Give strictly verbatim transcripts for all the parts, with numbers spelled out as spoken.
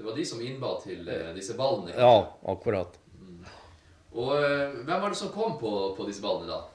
Det var de som innba til uh, disse ballene? Kanskje? Ja, akkurat. Mm. Og uh, hvem var det som kom på, på disse ballene da?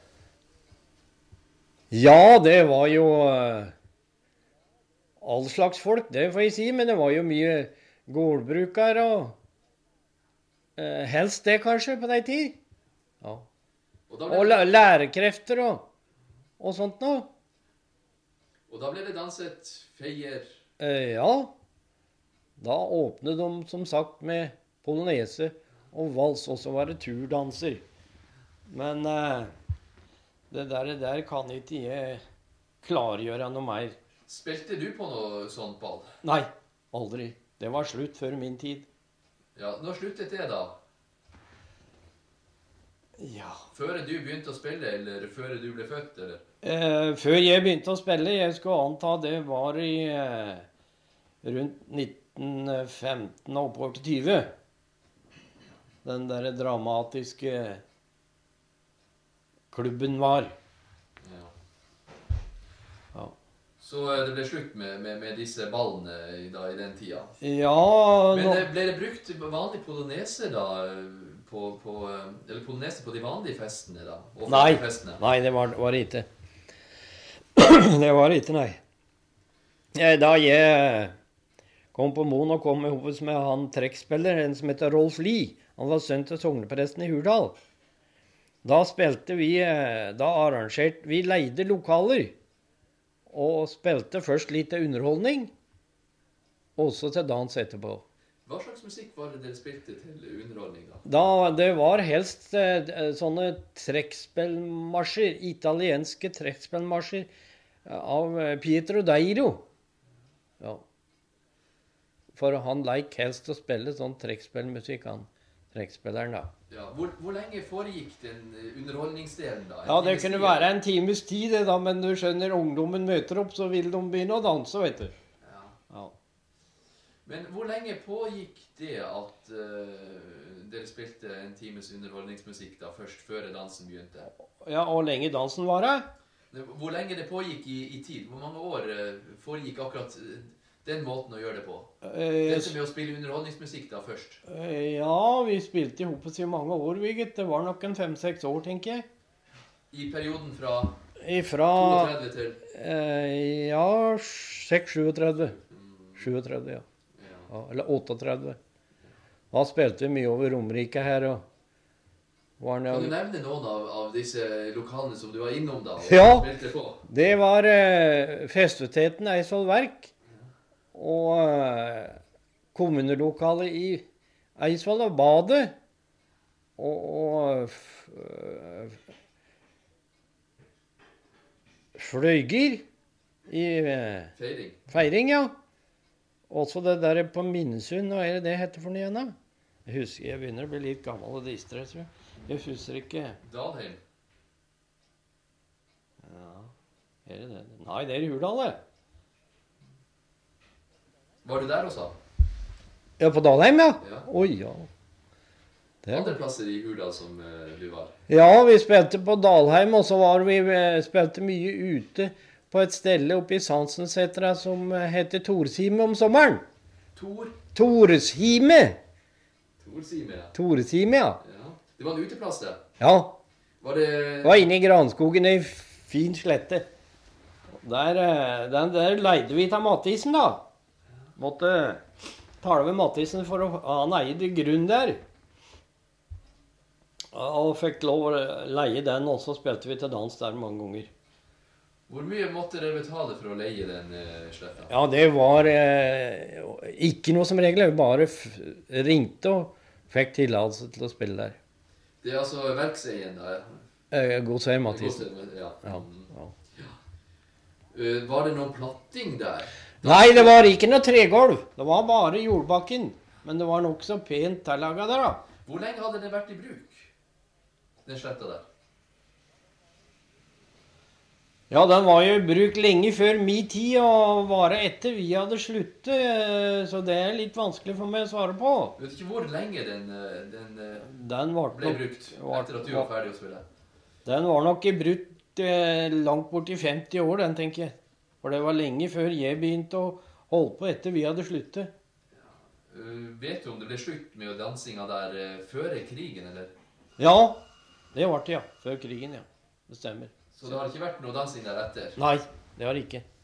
Ja, det var jo uh, all slags folk, det får jeg si, men det var jo mye gårdbrukere og uh, helst det kanskje på den tid. Ja. Og, og det... lærekrefter og, og sånt noe. Og da ble det danset feier? Uh, ja, da åpnet de som sagt med polonese og vals, og så var det turdanser. Men uh, det der, der kan ikke jeg klargjøre noe mer. Spilte du på noe sånt ball? Nei, aldri. Det var slutt før min tid. Ja, når sluttet det da? Ja. Før du begynte å spille, eller før du ble født, eller? Eh, før jeg begynte å spille, jeg skulle anta det var i eh, rundt nitten femten og oppover til tyve. Den der dramatiske klubben var. Ja. Ja. Så det ble slutt med, med, med disse ballene i, da, i den tida? Ja. Men nå... ble det brukt vanlig polonese da? På, på, eller polonese på de vanlige festene da? Nei, festene? nei, det var, var det ikke. Det var det ikke, nei. Da jeg kom på Moen og kom ihop med han trekkspiller, en som heter Rolf Lie. Han var sønn til sognepresten i Hurdal. Da spilte vi, da arrangerte vi leide lokaler, og spilte først litt underholdning, også til dans etterpå. Hva slags musikk var det dere spilte til underholdning da? Da, det var helst eh, sånne trekkspillmarsjer, italienske trekkspillmarsjer av Pietro Dairo. Ja. For han leik helst å spille sånn trekkspillmusikk, han trekkspilleren da. Ja, hvor, hvor lenge foregikk den underholdningsdelen da? En ja, det kunne tid? være en times tid det da, men du skjønner, ungdommen møter opp, så vil de begynne å danse, vet du. Ja. Ja. Men hvor lenge pågikk det at uh, dere spilte en times underholdningsmusikk da, først før dansen begynte? Ja, og lenge dansen var det? Hvor lenge det pågikk i, i tid? Hvor mange år uh, foregikk akkurat uh, den måten å gjøre det på? Eh, Dette med å spille underholdningsmusikk da først? Eh, ja, vi spilte i hopet i mange år, Vigget. Det var nok en fem-seks år, tenker jeg. I perioden fra Ifra, trettito til? Eh, ja, seks syttisju. syttisju, ja. Ja, eller trettito. Da spilte vi mye over Romerike her. Og var kan du nevne noen av, av disse lokalene som du var innom da? Og ja, spilte på? det var eh, Festuteten Eidsvoll Verk og eh, kommunelokalet i Eidsvoll og Badet og, og f, f, Fløyger i eh, Feiring? Feiring, ja. Også det der på Minnesund, hva er det det heter for noe igjen da? Jeg husker, jeg begynner å bli litt gammel og distre, tror jeg. Jeg husker ikke. Dalheim? Ja, er det det? Nei, det er i Hurdal, det. Var du der også? Ja, på Dalheim, ja. Ja. Oi, ja. Det. Andre plasser i Hurdal som uh, du var? Ja, vi spilte på Dalheim, og så var vi, vi spilte mye ute på et stelle oppe i Sansensetra som heter Torshime om sommeren. Tor? Torshime. Torshime, ja. Torshime, ja. Ja. Det var en uteplass der? Ja. Var det... Det var inne i Granskogen, i fin slette. Der, den, der leide vi til Mathisen, da. Måtte tale med Mathisen for å han eide grunn der. Og fikk lov å leie den, og så spilte vi til dans der mange ganger. Hvor mye måtte dere betale for å leie den uh, sletta? Ja, det var eh, ikke noe som regel. Vi bare f ringte og fikk tillatelse til å spille der. Det er altså verkseien da? Eh, Godsheim, Mathisen. Ja. Ja, ja. ja. Uh, var det noen platting der? Da Nei, det var ikke noe tregolv. Det var bare jordbakken. Men det var nok så pent tillaget der, da. Hvor lenge hadde det vært i bruk? Den sletta der? Ja, den var jo i bruk lenge før min tid, og var etter vi hadde sluttet, så det er litt vanskelig for meg å svare på. Du vet ikke hvor lenge den, den, den var ble nok, brukt var, etter at du var ferdig å spille? Den var nok i brukt eh, langt bort i femti år, den, tenker jeg. For det var lenge før jeg begynte å holde på etter vi hadde sluttet. Ja. Uh, vet du om det ble slutt med dansinga der eh, før krigen, eller? Ja, det var det, ja. Før krigen, ja. Det stemmer. Så det har ikke vært noe dansing der etter? Nei, det har det ikke.